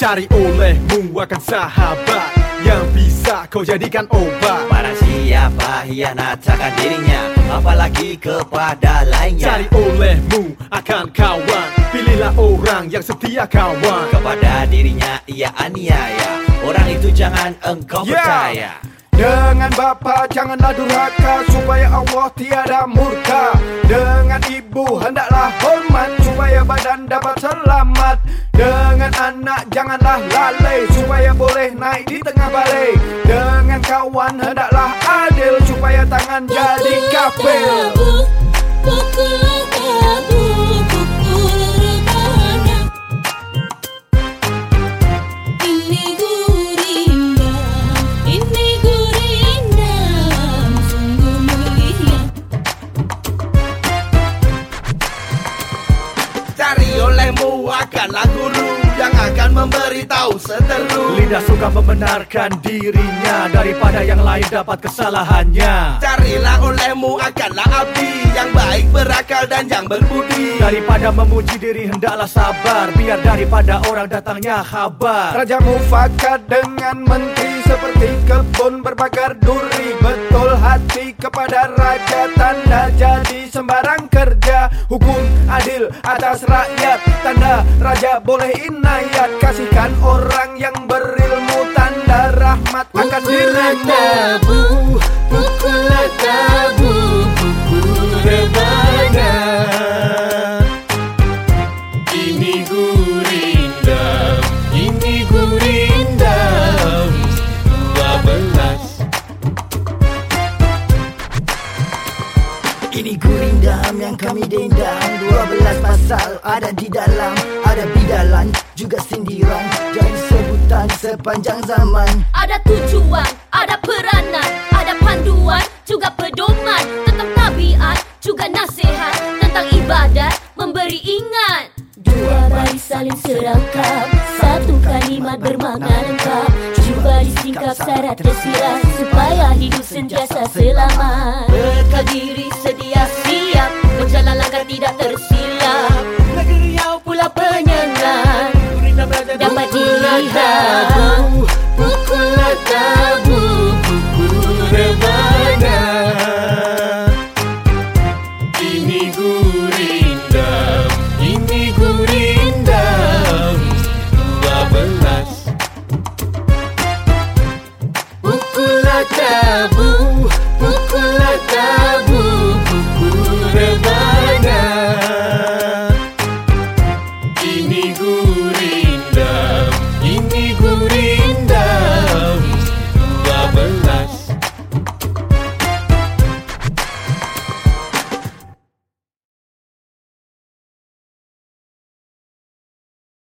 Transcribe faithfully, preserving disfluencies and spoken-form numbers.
Cari olehmu akan sahabat yang bisa kau jadikan obat. Barang siapa hianatakan dirinya, apalagi kepada lainnya. Cari olehmu akan kawan, pilihlah orang yang setia kawan. Kepada dirinya ia aniaya, orang itu jangan engkau Yeah. percaya. Dengan bapa janganlah durhaka, supaya Allah tiada murka. Dengan ibu hendaklah hormat, supaya badan dapat selamat. Dengan anak janganlah lalai, supaya boleh naik di tengah balai. Dengan kawan hendaklah adil, supaya tangan jadi kafir. Pukullah tabu, pukul rebana. Ini gurindam, ini gurindam, sungguh mulia. Cari olehmu akanlah guru yang akan memberitahu seteru. Lidah suka membenarkan dirinya daripada yang lain dapat kesalahannya. Carilah olehmu akanlah abdi yang baik, berakal dan yang berbudi. Daripada memuji diri hendaklah sabar, biar daripada orang datangnya kabar. Raja mufakat dengan menteri, seperti kebun berbakar duri. Betul hati kepada raja, tanda jadi sembarang kerja. Hukum adil atas rakyat, tanda raja boleh inayat. Kasihkan orang yang berilmu, tanda rahmat akan dirimu. Pukullah tabu, pukul rebana. Ini gurindam, ini gurindam dua belas. Ini gurindam yang kami dendam, dua belas pasal ada di dalam. Ada bidalan, juga sindiran, jadi sebutan sepanjang zaman. Ada tujuan, ada peranan, ada panduan, juga pedoman. Tentang tabiat, juga nasihat. Tentang ibadat, memberi ingat. Dua baris saling serangkap, satu kalimat bermakna lengkap. Cuba disingkap syarat tersirat, supaya hidup sentiasa selamat. Bekal diri